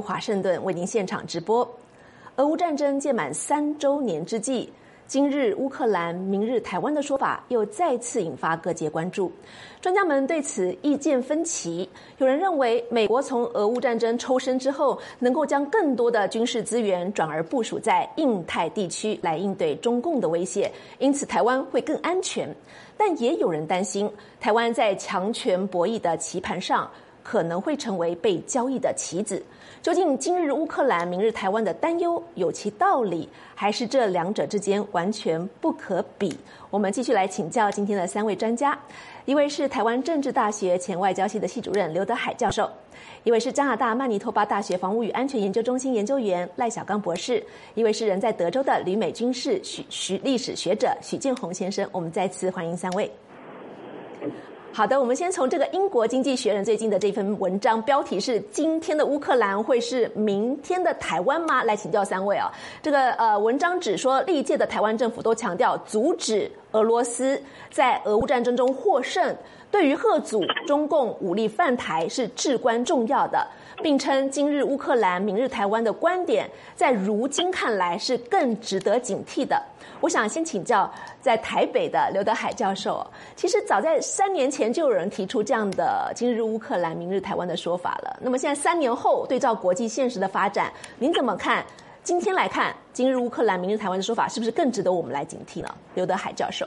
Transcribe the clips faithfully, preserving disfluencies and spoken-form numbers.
都华盛顿为您现场直播。俄乌战争届满三周年之际，今日乌克兰，明日台湾的说法又再次引发各界关注。专家们对此意见分歧，有人认为美国从俄乌战争抽身之后，能够将更多的军事资源转而部署在印太地区来应对中共的威胁，因此台湾会更安全。但也有人担心，台湾在强权博弈的棋盘上可能会成为被交易的棋子。究竟今日乌克兰，明日台湾的担忧有其道理，还是这两者之间完全不可比？我们继续来请教今天的三位专家，一位是台湾政治大学前外交系的系主任刘德海教授，一位是加拿大曼尼托巴大学防务与安全研究中心研究员赖小刚博士，一位是人在德州的旅美军事许许历史学者许建宏先生。我们再次欢迎三位。好的，我们先从这个英国经济学人最近的这份文章，标题是今天的乌克兰会是明天的台湾吗？来请教三位啊。这个呃文章指说，历届的台湾政府都强调阻止俄罗斯在俄乌战争中获胜，对于嚇阻中共武力犯台是至关重要的，并称今日乌克兰，明日台湾的观点，在如今看来是更值得警惕的。我想先请教在台北的刘德海教授，其实早在三年前就有人提出这样的今日乌克兰，明日台湾的说法了。那么现在三年后，对照国际现实的发展，您怎么看？今天来看，今日乌克兰，明日台湾的说法是不是更值得我们来警惕呢？刘德海教授。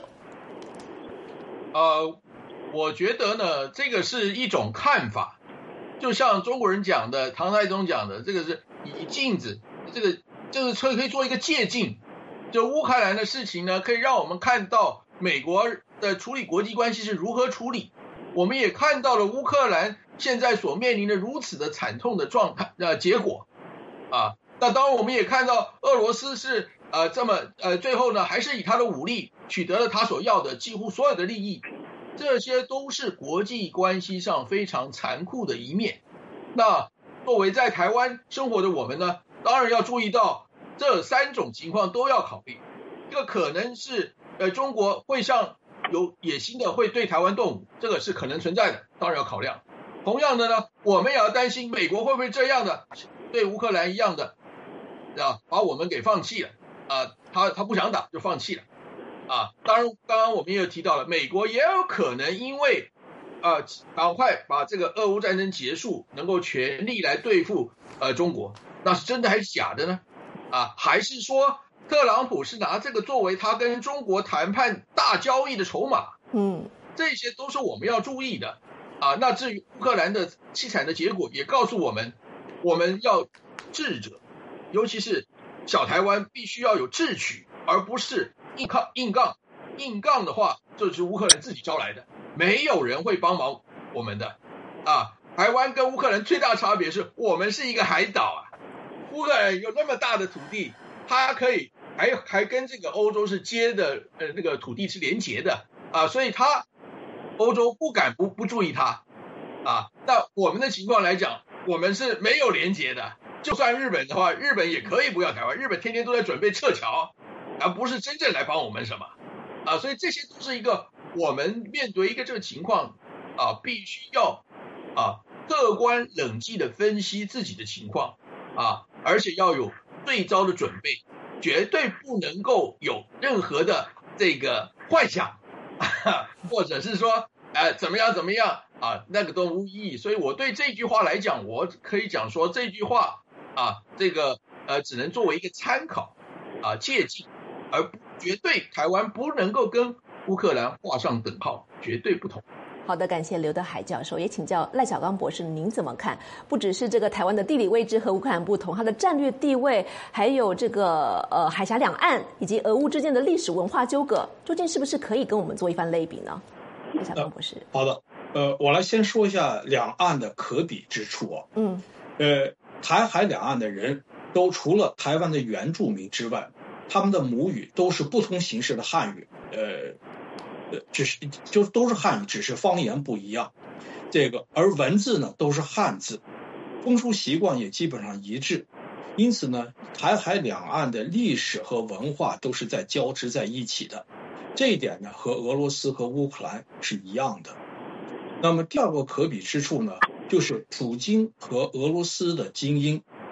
呃，我觉得呢，这个是一种看法，就像中国人讲的，唐太宗讲的，这个是以镜子，这个这个可以做一个借镜。就乌克兰的事情呢，可以让我们看到美国的处理国际关系是如何处理，我们也看到了乌克兰现在所面临的如此的惨痛的状态呃结果啊。那当然我们也看到俄罗斯是呃这么呃最后呢还是以他的武力取得了他所要的几乎所有的利益，这些都是国际关系上非常残酷的一面。那作为在台湾生活的我们呢，当然要注意到这三种情况都要考虑。这个可能是呃中国会像有野心的会对台湾动武，这个是可能存在的，当然要考量。同样的呢，我们也要担心美国会不会这样的对乌克兰一样的啊，把我们给放弃了啊，他他不想打就放弃了啊。当然刚刚我们也有提到了，美国也有可能因为啊赶快把这个俄乌战争结束，能够全力来对付呃中国，那是真的还是假的呢？啊，还是说特朗普是拿这个作为他跟中国谈判大交易的筹码？ 嗯， 这些都是我们要注意的啊。那至于乌克兰的凄惨的结果，也告诉我们，我们要智者，尤其是小台湾必须要有智取，而不是硬抗硬杠。硬杠的话，这是乌克兰自己招来的，没有人会帮忙我们的啊。台湾跟乌克兰最大差别是我们是一个海岛啊。乌克兰有那么大的土地，它可以还还跟这个欧洲是接的，呃，那个土地是连结的啊，所以它欧洲不敢不不注意它啊。那我们的情况来讲，我们是没有连结的。就算日本的话，日本也可以不要台湾，日本天天都在准备撤侨，而不是真正来帮我们什么啊。所以这些都是一个我们面对一个这个情况啊，必须要啊客观冷静的分析自己的情况啊。而且要有最糟的准备，绝对不能够有任何的这个幻想，或者是说，呃，怎么样怎么样啊，那个都无意义。所以我对这句话来讲，我可以讲说这句话啊，这个呃，只能作为一个参考啊，借鉴，而绝对台湾不能够跟乌克兰画上等号，绝对不同。 好的，感谢刘德海教授，也请教赖小刚博士，您怎么看？不只是这个台湾的地理位置和乌克兰不同，它的战略地位，还有这个呃海峡两岸以及俄乌之间的历史文化纠葛，究竟是不是可以跟我们做一番类比呢？赖小刚博士。 呃、好的，呃，我来先说一下两岸的可比之处啊。 嗯。 呃，台海两岸的人都除了台湾的原住民之外，他们的母语都是不同形式的汉语，呃。呃，只是就都是汉语，只是方言不一样。这个而文字呢都是汉字，风俗习惯也基本上一致。因此呢，台海两岸的历史和文化都是在交织在一起的。这一点呢，和俄罗斯和乌克兰是一样的。那么第二个可比之处呢，就是普京和俄罗斯的精英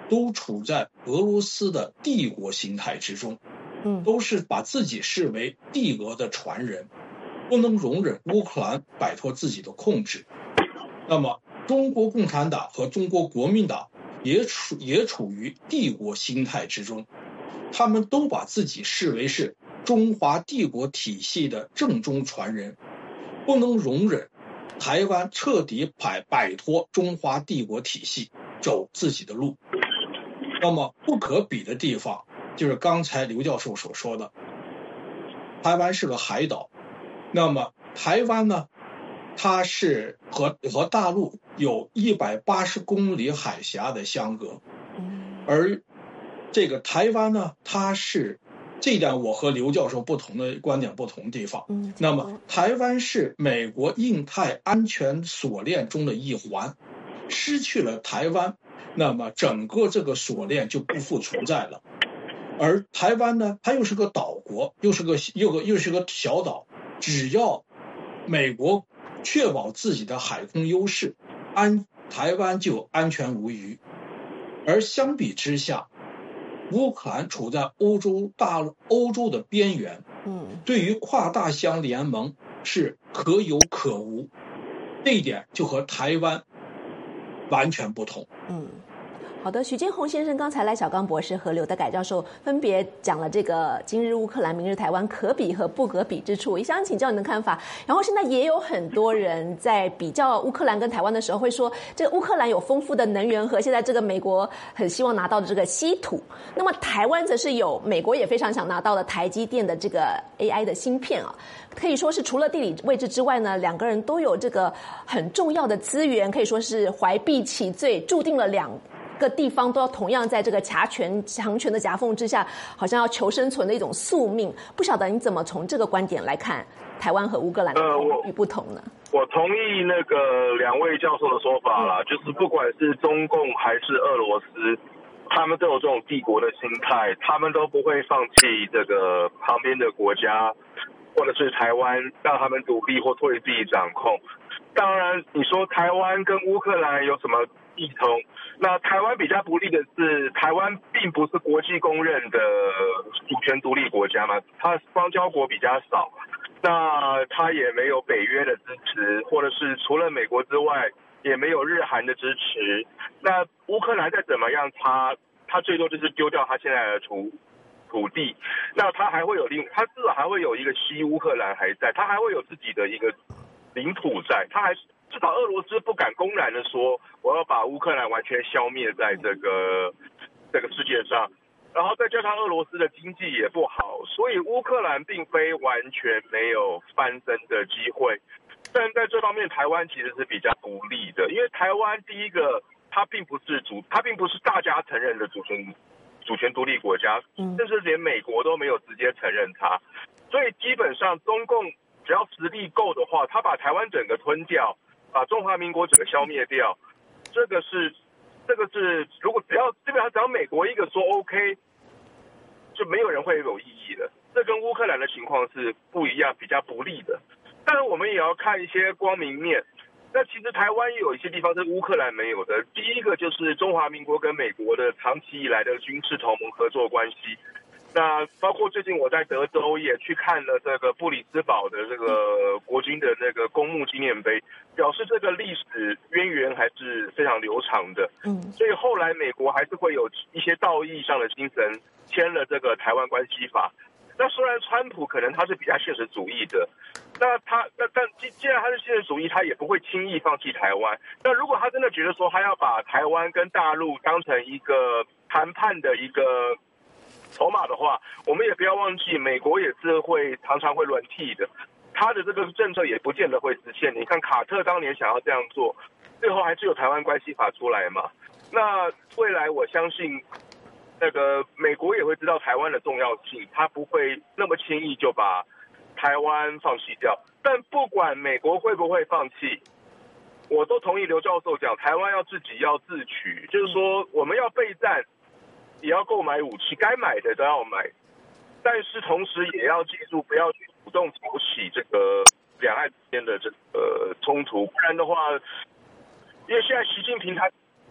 都处在俄罗斯的帝国心态之中， 嗯， 都是把自己视为帝国的传人，不能容忍乌克兰摆脱自己的控制。那么，中国共产党和中国国民党也处也处于帝国心态之中，他们都把自己视为是中华帝国体系的正宗传人，不能容忍台湾彻底摆摆脱中华帝国体系，走自己的路。那么不可比的地方就是刚才刘教授所说的，台湾是个海岛。那么台湾呢，它是和和大陆有一百八十公里海峡的相隔，而这个台湾呢，它是这一点我和刘教授不同的观点不同地方。那么台湾是美国印太安全锁链中的一环，失去了台湾，那么整个这个锁链就不复存在了。而台湾呢，它又是个岛国，又是个又个又是个小岛，只要美国确保自己的海空优势，安台湾就安全无虞。而相比之下，乌克兰处在欧洲大欧洲的边缘，嗯，对于跨大西洋联盟是可有可无，这一点就和台湾完全不同。 嗯。好的，许建宏先生，刚才赖小刚博士和刘德改教授分别讲了这个今日乌克兰，明日台湾可比和不可比之处，也想请教你的看法。然后现在也有很多人在比较乌克兰跟台湾的时候会说，这个乌克兰有丰富的能源和现在这个美国很希望拿到的这个稀土，那么台湾则是有美国也非常想拿到的台积电的这个 A I 的芯片啊，可以说是除了地理位置之外呢，两个人都有这个很重要的资源，可以说是怀璧其罪，注定了两各地方都要同样在这个强权强权的夹缝之下，好像要求生存的一种宿命。不晓得你怎么从这个观点来看台湾和乌克兰的同与不同呢？ 呃、我, 我同意那个两位教授的说法啦、嗯，就是不管是中共还是俄罗斯，他们都有这种帝国的心态，他们都不会放弃这个旁边的国家或者是台湾，让他们独立或脱离自己掌控。当然，你说台湾跟乌克兰有什么异同？那台湾比较不利的是，台湾并不是国际公认的主权独立国家嘛，它邦交国比较少，那它也没有北约的支持，或者是除了美国之外，也没有日韩的支持。那乌克兰再怎么样，它它最多就是丢掉它现在的土土地，那它还会有另，它至少还会有一个西乌克兰还在，它还会有自己的一个领土在，它还是。至少俄罗斯不敢公然的说我要把乌克兰完全消灭在这个这个世界上，然后再加上俄罗斯的经济也不好，所以乌克兰并非完全没有翻身的机会。但在这方面，台湾其实是比较不利的，因为台湾第一个它并不是主，它并不是大家承认的主权主权独立国家，甚至连美国都没有直接承认它，所以基本上中共只要实力够的话，他把台湾整个吞掉。把中华民国整个消灭掉，这个是，这个是，如果只要基本上只要美国一个说 OK， 就没有人会有异议的。这跟乌克兰的情况是不一样，比较不利的。但是我们也要看一些光明面。那其实台湾也有一些地方是乌克兰没有的。第一个就是中华民国跟美国的长期以来的军事同盟合作关系。那包括最近我在德州也去看了这个布里斯堡的这个国军的那个公墓纪念碑，表示这个历史渊源还是非常流长的。嗯，所以后来美国还是会有一些道义上的精神，签了这个台湾关系法。那虽然川普可能他是比较现实主义的，那他那但既然他是现实主义，他也不会轻易放弃台湾。那如果他真的觉得说他要把台湾跟大陆当成一个谈判的一个筹码的话，我们也不要忘记，美国也是会常常会轮替的，他的这个政策也不见得会实现。你看卡特当年想要这样做，最后还是有台湾关系法出来嘛。那未来我相信，那个美国也会知道台湾的重要性，他不会那么轻易就把台湾放弃掉。但不管美国会不会放弃，我都同意刘教授讲，台湾要自己要自取，就是说我们要备战。也要购买武器，该买的都要买，但是同时也要记住，不要去主动挑起这个两岸之间的这个冲突，不然的话，因为现在习近平他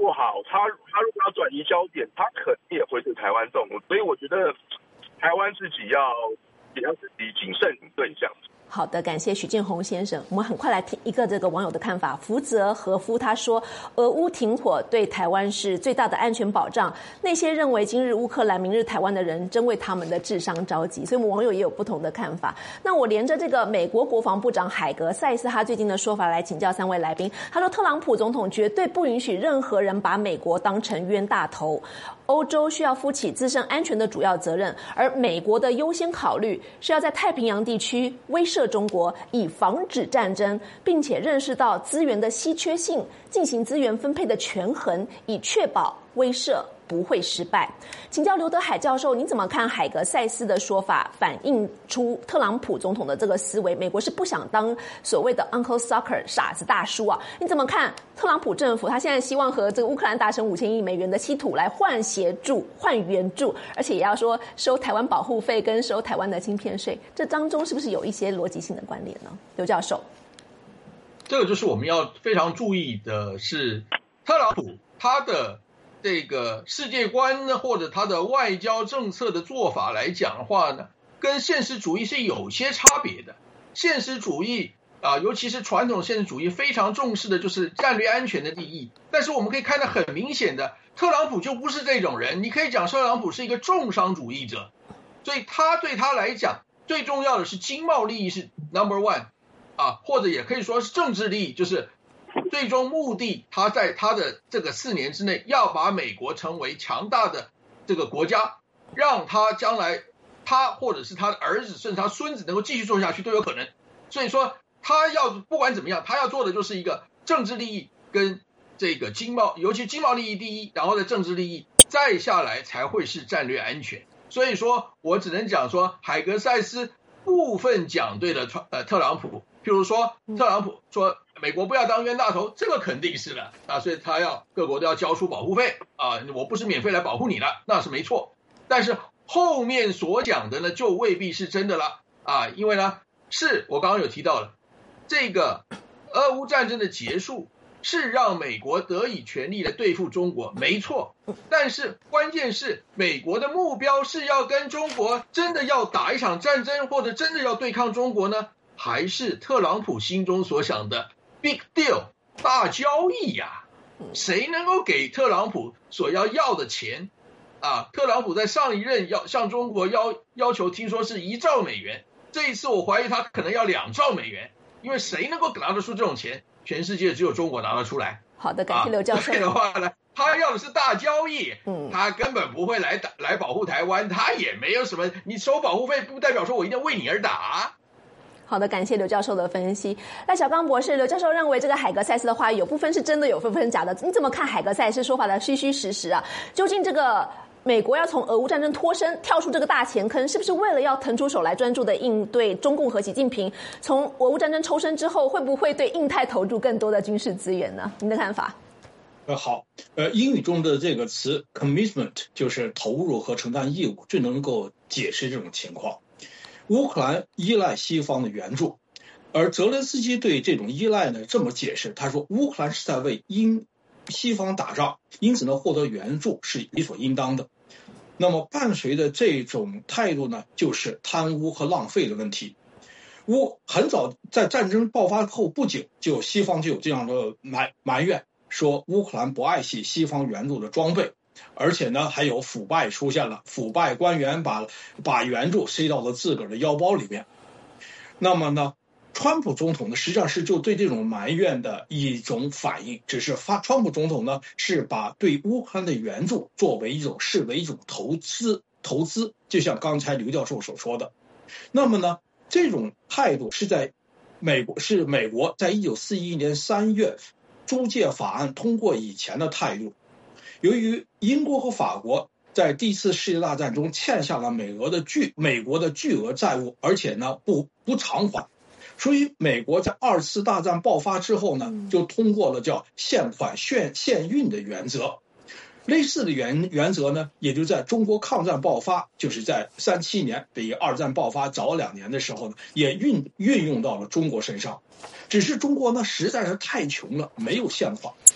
不好，他他如果要转移焦点，他肯定也会对台湾动武。所以我觉得台湾自己要也要自己谨慎应对这样子。 好的，感谢许建宏先生。我们很快来听一个这个网友的看法。福泽和夫他说，俄乌停火对台湾是最大的安全保障。那些认为今日乌克兰、明日台湾的人，真为他们的智商着急。所以我们网友也有不同的看法。那我连着这个美国国防部长海格塞斯他最近的说法来请教三位来宾。他说，特朗普总统绝对不允许任何人把美国当成冤大头。欧洲需要负起自身安全的主要责任，而美国的优先考虑是要在太平洋地区威慑中国，以防止战争，并且认识到资源的稀缺性，进行资源分配的权衡，以确保威慑不会失败。请教刘德海教授，您怎么看海格塞斯的说法，反映出特朗普总统的这个思维？美国是不想当所谓的 Uncle Sucker 傻子大叔啊？你怎么看特朗普政府他现在希望和这个乌克兰达成五千亿美元的稀土来换协助、换援助，而且也要说收台湾保护费跟收台湾的晶片税，这当中是不是有一些逻辑性的关联呢？刘教授， 这个就是我们要非常注意的是，特朗普他的这个世界观呢，或者他的外交政策的做法来讲的话呢，跟现实主义是有些差别的。现实主义啊，尤其是传统现实主义非常重视的就是战略安全的利益，但是我们可以看到很明显的，特朗普就不是这种人。你可以讲特朗普是一个重商主义者，所以他对他来讲最重要的是经贸利益是 number one 啊，或者也可以说是政治利益，就是最终目的，他在他的这个四年之内要把美国成为强大的这个国家，让他将来他或者是他的儿子甚至他孙子能够继续做下去都有可能。所以说他要不管怎么样，他要做的就是一个政治利益跟这个经贸，尤其经贸利益第一，然后的政治利益再下来才会是战略安全。所以说我只能讲说，海格塞斯部分讲对了呃特朗普，譬如说特朗普说美国不要当冤大头，这个肯定是的啊，所以他要各国都要交出保护费啊，我不是免费来保护你了，那是没错。但是后面所讲的呢，就未必是真的了啊，因为呢，是我刚刚有提到了，这个俄乌战争的结束是让美国得以全力的对付中国，没错。但是关键是美国的目标是要跟中国真的要打一场战争，或者真的要对抗中国呢，还是特朗普心中所想的 big deal 大交易呀、啊？谁能够给特朗普所要要的钱啊？特朗普在上一任要向中国要要求，听说是一兆美元，这一次我怀疑他可能要两兆美元，因为谁能够拿得出这种钱？全世界只有中国拿得出来。 好的，感谢刘教授。 啊、的话呢，他要的是大交易，嗯，他根本不会来打来保护台湾，他也没有什么，你收保护费不代表说我一定为你而打。 好的，感谢刘教授的分析。赖小刚博士，刘教授认为这个海格塞斯的话有部分是真的，有部分是假的，你怎么看海格塞斯说法的虚虚实实啊？究竟这个美国要从俄乌战争脱身，跳出这个大钱坑，是不是为了要腾出手来专注的应对中共和习近平？从俄乌战争抽身之后，会不会对印太投入更多的军事资源呢？您的看法？ 呃，好，呃，英语中的这个词 commitment 就是投入和承担义务，最能够解释这种情况。乌克兰依赖西方的援助，而泽连斯基对这种依赖呢这么解释，他说乌克兰是在为英西方打仗，因此呢获得援助是理所应当的。那么伴随着这种态度呢，就是贪污和浪费的问题。乌很早在战争爆发后不久，就西方就有这样的埋埋怨，说乌克兰不爱惜西方援助的装备，而且呢还有腐败出现了，腐败官员把把援助塞到了自个儿的腰包里面。那么呢，川普总统呢实际上是就对这种埋怨的一种反应，只是发川普总统呢是把对乌克兰的援助作为一种视为一种投资投资，就像刚才刘教授所说的。那么呢，这种态度是在美国是美国在一九四一年三月租借法案通过以前的态度。由于英国和法国在第一次世界大战中欠下了美俄的巨美国的巨额债务，而且呢不不偿还，所以美国在二次大战爆发之后呢，就通过了叫现款现现运的原则。类似的原原则呢，也就在中国抗战爆发，就是在三七年比二战爆发早两年的时候呢，也运运用到了中国身上。只是中国呢实在是太穷了，没有现款，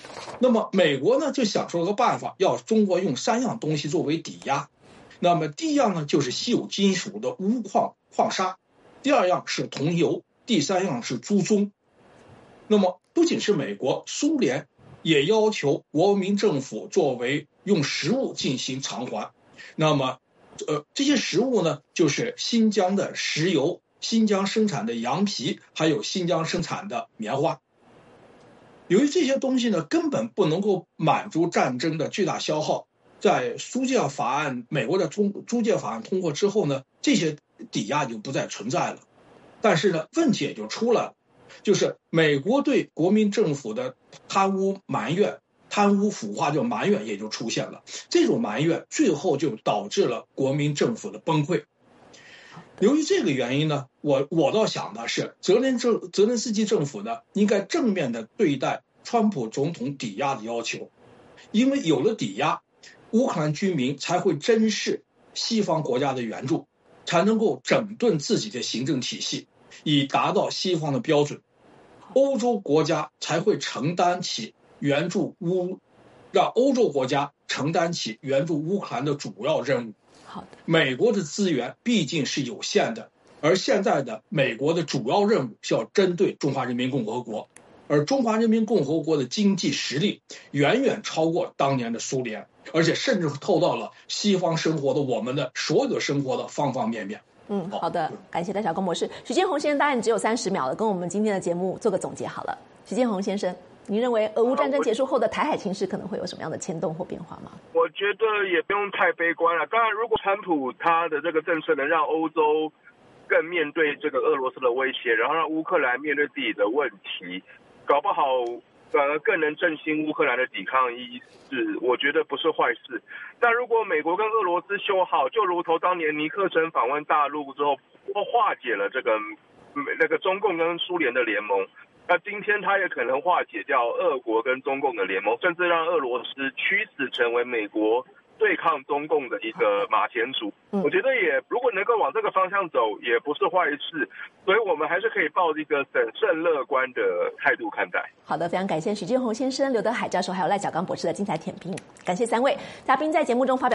那么美国呢就想出了个办法，要中国用三样东西作为抵押。那么第一样呢就是稀有金属的钨矿矿砂，第二样是铜油，第三样是铢棕。那么不仅是美国，苏联也要求国民政府作为用实物进行偿还。那么呃这些实物呢就是新疆的石油、新疆生产的羊皮，还有新疆生产的棉花。由于这些东西呢根本不能够满足战争的巨大消耗，在租借法案美国的租租借法案通过之后呢，这些抵押就不再存在了。但是呢问题也就出来了，就是美国对国民政府的贪污埋怨、贪污腐化就埋怨也就出现了。这种埋怨最后就导致了国民政府的崩溃。由于这个原因呢，我我倒想的是，泽连政泽连斯基政府呢，应该正面的对待川普总统抵押的要求，因为有了抵押，乌克兰居民才会珍视西方国家的援助，才能够整顿自己的行政体系，以达到西方的标准。欧洲国家才会承担起援助乌，让欧洲国家承担起援助乌克兰的主要任务。 好的， 美国的资源毕竟是有限的，而现在的美国的主要任务是要针对中华人民共和国，而中华人民共和国的经济实力远远超过当年的苏联，而且甚至透到了西方生活的我们的所有的生活的方方面面。 嗯，好的，感谢戴小公博士。许建宏先生，当然只有三十秒了，跟我们今天的节目做个总结好了。许建宏先生，您认为俄乌战争结束后的台海情势可能会有什么样的牵动或变化吗？ 我觉得也不用太悲观了。当然，如果川普他的这个政策能让欧洲更面对这个俄罗斯的威胁，然后让乌克兰面对自己的问题，搞不好反而更能振兴乌克兰的抵抗意识，我觉得不是坏事。但如果美国跟俄罗斯修好，就如同当年尼克森访问大陆之后，化解了这个那个中共跟苏联的联盟，那今天他也可能化解掉俄国跟中共的联盟，甚至让俄罗斯屈死成为美国对抗中共的一个马前卒。我觉得也如果能够往这个方向走，也不是坏事。所以我们还是可以抱一个审慎乐观的态度看待。 好的，非常感谢许建宏先生、刘德海教授还有赖小刚博士的精彩点评，感谢三位嘉宾在节目中发表